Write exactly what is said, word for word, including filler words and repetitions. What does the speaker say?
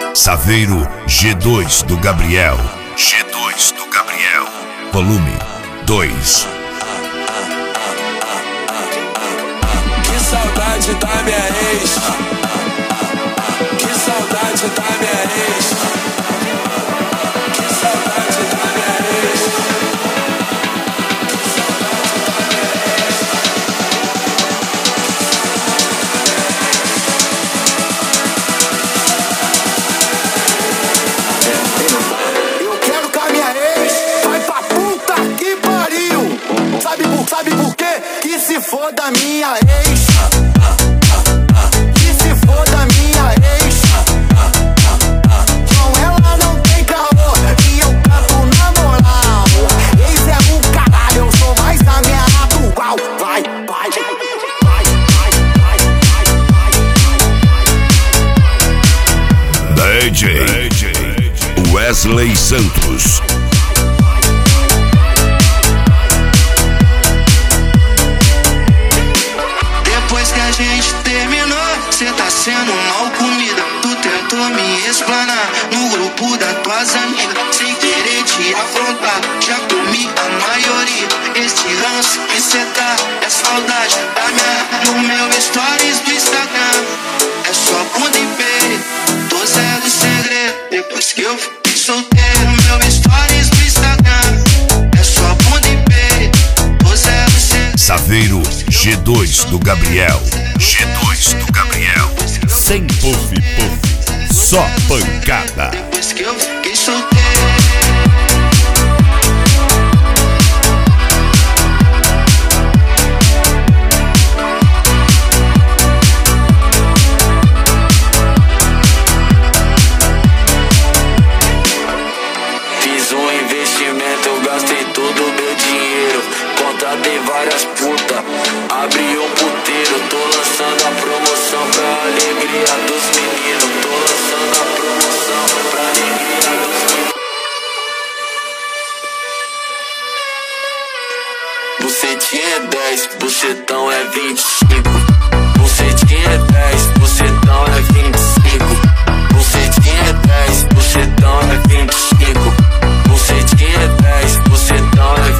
Saveiro G dois do Gabriel. G dois do Gabriel. Volume dois. Que saudade da minha ex. Que saudade da minha ex. Que saudade da minha ex. Eu quero que a minha ex vai pra puta que pariu. Sabe por, sabe por quê? Que se for da minha ex. Que se for da minha ex. Com ela não tem caô e eu canto na moral. Ex é o caralho, eu sou mais a minha atual. Vai, vai, vai, vai, vai, vai. D J Wesley Santos. Depois que a gente terminou, cê tá sendo mal comida. Tu tentou me explanar no grupo das tuas amigas. Sem querer te afrontar, já comi a maioria. Este ranço que cê tá é saudade da minha. No meu stories do Instagram é só bunda e peito. Tô zero segredo depois que eu fiquei solteiro. Meu stories do Instagram é só bunda e peito. Tô zero segredo. Saveiro G dois do Gabriel. G dois do Gabriel. Sem puff puff, só pancada. Depois que eu fiquei solteiro. Fiz um investimento, eu gastei todo o meu dinheiro. Contratei várias putas, abri um puteiro. Tô lançando a promoção pra alegria dos meninos. Tô lançando a promoção pra alegria dos meninos. Bucetinha é dez, bucetão é vinte e cinco. Bucetinha é dez, bucetão é vinte e cinco. Bucetinha é dez, bucetão é vinte e cinco. Bucetinha é dez, bucetão é vinte e cinco.